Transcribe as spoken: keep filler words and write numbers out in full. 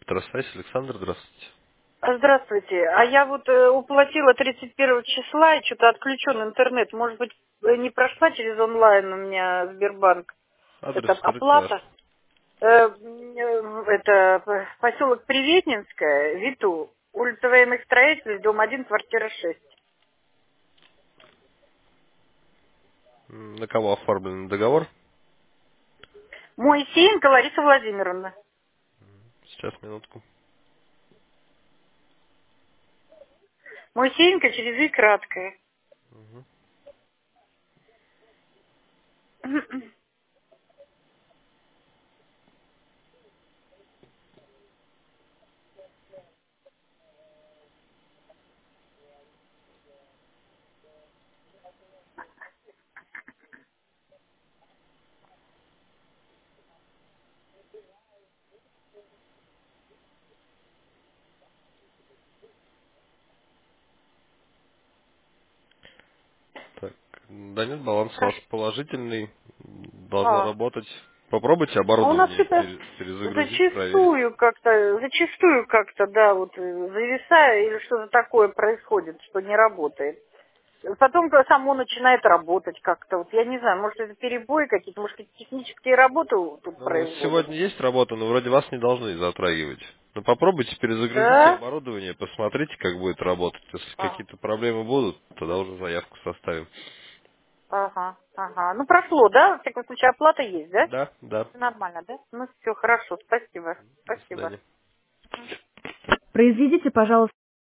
Электросвязь, Александр, здравствуйте. Здравствуйте. А я вот э, уплатила тридцать первого числа, и что-то отключен интернет. Может быть, э, не прошла через онлайн у меня Сбербанк. Адрес Это скажите ваш. оплата. Э, м, э, это п- поселок Приветнинская, Виту, улица военных строителей, дом один, квартира шесть. М, На кого оформлен договор? Моисеенко Лариса Владимировна. Сейчас, минутку. Моисеенко через И краткое. Мгм. Так, да нет, баланс у вас Хорошо. положительный. Должно А. работать. Попробуйте А у нас оборудование это пере- перезагрузить, проверить. зачастую как-то, зачастую как-то, да, вот э, зависаю или что-то такое происходит, что не работает. Потом когда само начинает работать как-то. Вот я не знаю, может это перебои какие-то, может какие-то технические работы тут Ну, производят. сегодня есть работа, но вроде вас не должны затрагивать. Ну, попробуйте перезагрузите Да? оборудование, посмотрите, как будет работать. Если А, какие-то проблемы будут, тогда уже заявку составим. ага, ага. Ну прошло, да? В всяком случае, оплата есть, да? Да, да. Всё нормально, да? Ну все, хорошо, спасибо. До Спасибо. свидания. Произведите, пожалуйста.